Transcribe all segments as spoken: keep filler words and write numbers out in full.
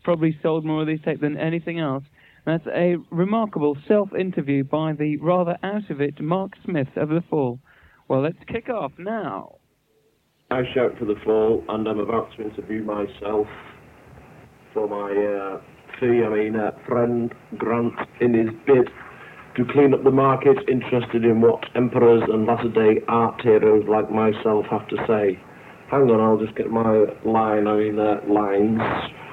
probably sold more of these tapes than anything else. That's a remarkable self-interview by the rather out-of-it Mark Smith of The Fall. Well, let's kick off now. I shout for The Fall, and I'm about to interview myself for my uh, fee, I mean, uh, friend Grant, in his bid to clean up the market, interested in what emperors and latter-day art heroes like myself have to say. Hang on, I'll just get my line, I mean, uh, lines.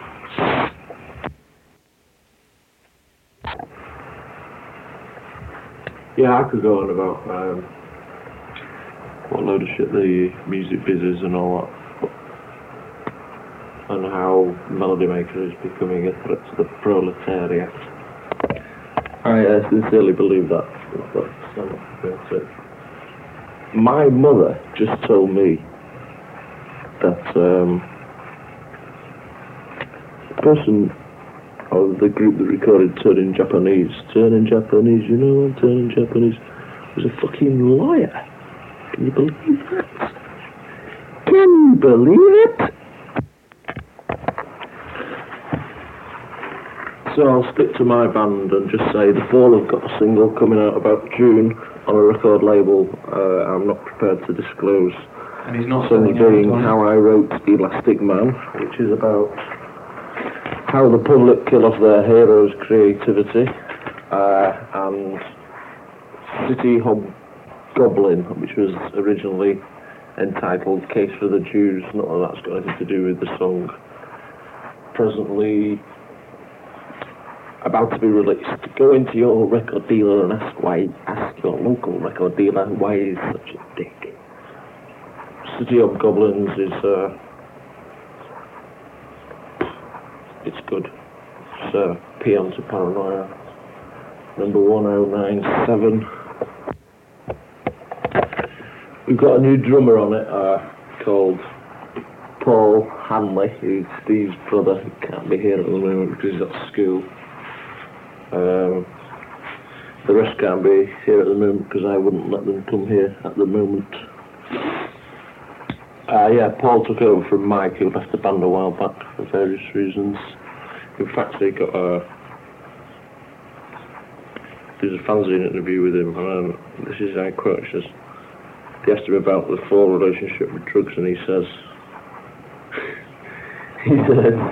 Yeah, I could go on about um, what load of shit the music biz is and all that, and how Melody Maker is becoming a threat to the proletariat. I uh, sincerely believe that. That's it. My mother just told me that um, the person of the group that recorded Turning Japanese, Turning Japanese, you know, Turning Japanese, was a fucking liar. Can you believe that? Can you believe it? So I'll stick to my band and just say The Fall have got a single coming out about June on a record label uh, I'm not prepared to disclose. And he's not Song being How I Wrote Elastic Man, which is about how the public kill off their heroes' creativity, uh, and City Hobgoblin, which was originally entitled Case for the Jews. Not that that's got anything to do with the song. Presently about to be released. Go into your record dealer and ask why. Ask your local record dealer why he's such a dick. City Hobgoblins is uh, it's good. It's uh, Peon to Paranoia, number one oh nine seven. We've got a new drummer on it uh, called Paul Hanley, who's Steve's brother, who can't be here at the moment because he's at school. Um, the rest can't be here at the moment because I wouldn't let them come here at the moment. Uh, yeah, Paul took over from Mike, who left the band a while back for various reasons. In fact, he got a... There's a fanzine interview with him, and um, this is how I quote, he says, they asked him about the Fall relationship with drugs, and he says, he says,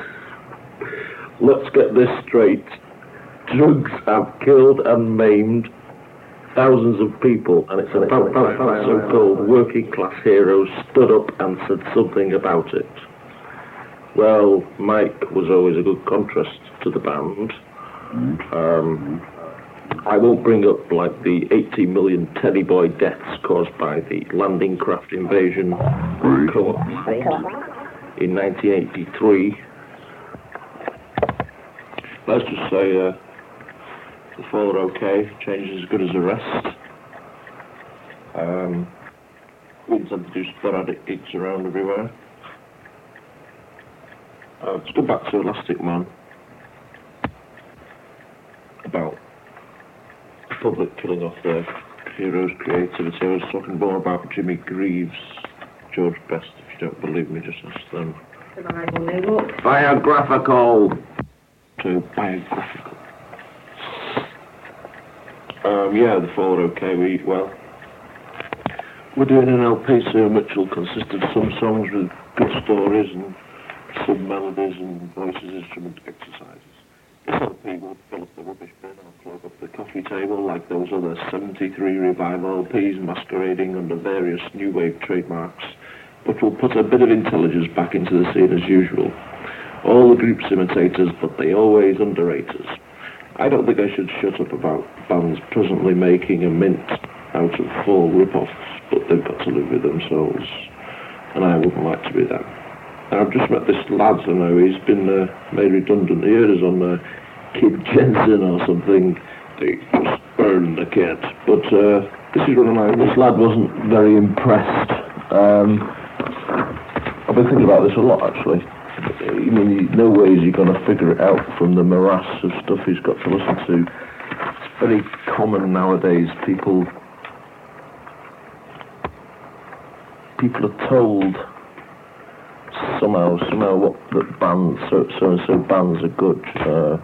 let's get this straight. Drugs have killed and maimed thousands of people, and it's about that so-called working class heroes stood up and said something about it. Well, Mike was always a good contrast to the band. Um, I won't bring up like the eighty million Teddy Boy deaths caused by the landing craft invasion in nineteen eighty-three. Let's just say uh, The Fall are okay, change is as good as the rest. Um, we intend to do sporadic gigs around everywhere. Uh, let's go back to Elastic Man. About the public killing off their heroes' creativity. I was talking more about Jimmy Greaves, George Best. If you don't believe me, just ask them. Biographical! To biographical. Um, yeah, The Fall are okay. We, well, we're doing an L P soon which will consist of some songs with good stories and some melodies and voices, instrument exercises. This L P will fill up the rubbish bin or clog up the coffee table like those other seventy-three revival L Ps masquerading under various new wave trademarks, but will put a bit of intelligence back into the scene as usual. All the groups imitate us, but they always underrate us. I don't think I should shut up about bands presently making a mint out of Fall rip-offs, but they've got to live with themselves, and I wouldn't like to be them. And I've just met this lad, I know, he's been uh, made redundant. He heard us on uh, Kid Jensen or something. They just burned the kid. But uh, this is running out. This lad wasn't very impressed. Um, I've been thinking about this a lot, actually. I mean, no ways you're going to figure it out from the morass of stuff he's got to listen to. It's very common nowadays. People, people are told somehow, somehow what the bands, so, so and so bands are good. Uh,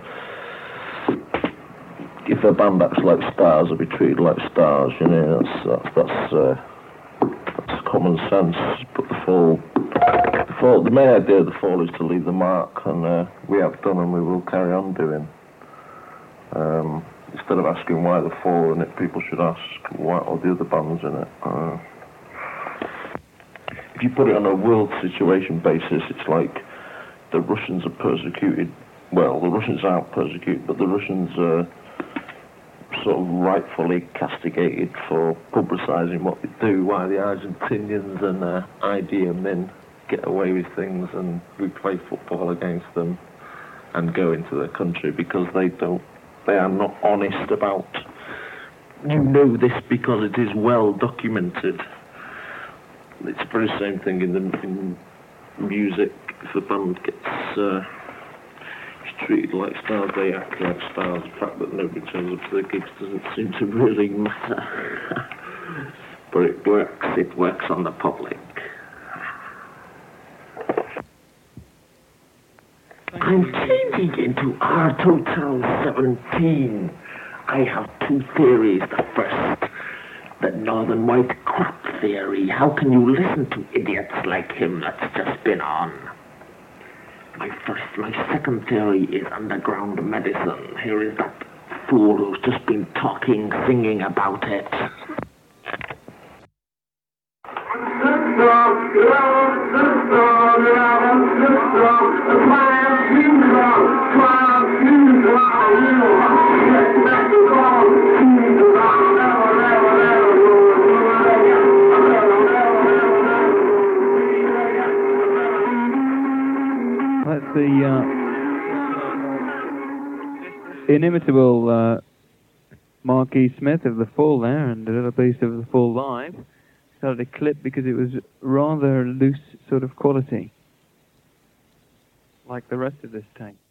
if a band acts like stars, they'll be treated like stars. You know, that's that's that's, uh, that's common sense. But the Fall, the Fall, the main idea of the Fall is to leave the mark, and uh, we have done, and we will carry on doing. Um, instead of asking why the Fall in it, people should ask why are the other bands in it. Uh, if you put it on a world situation basis, it's like the Russians are persecuted. Well, the Russians aren't persecuted, but the Russians are sort of rightfully castigated for publicising what they do, while the Argentinians and uh, Idi Amin get away with things, and we play football against them and go into their country because they don't. They are not honest about, you know this because it is well documented. It's the very same thing in the in music. If a band gets uh, treated like stars, they act like stars. The fact that nobody turns up to the gigs doesn't seem to really matter. But it works, it works on the public. I'm changing into R Total seventeen. I have two theories. The first, the Northern White crap theory. How can you listen to idiots like him that's just been on? My first, my second theory is underground medicine. Here is that fool who's just been talking, singing about it. That's the uh, inimitable uh, Mark E. Smith of The Fall there, and a little piece of The Fall live. Started a clip because it was rather loose sort of quality, like the rest of this tape.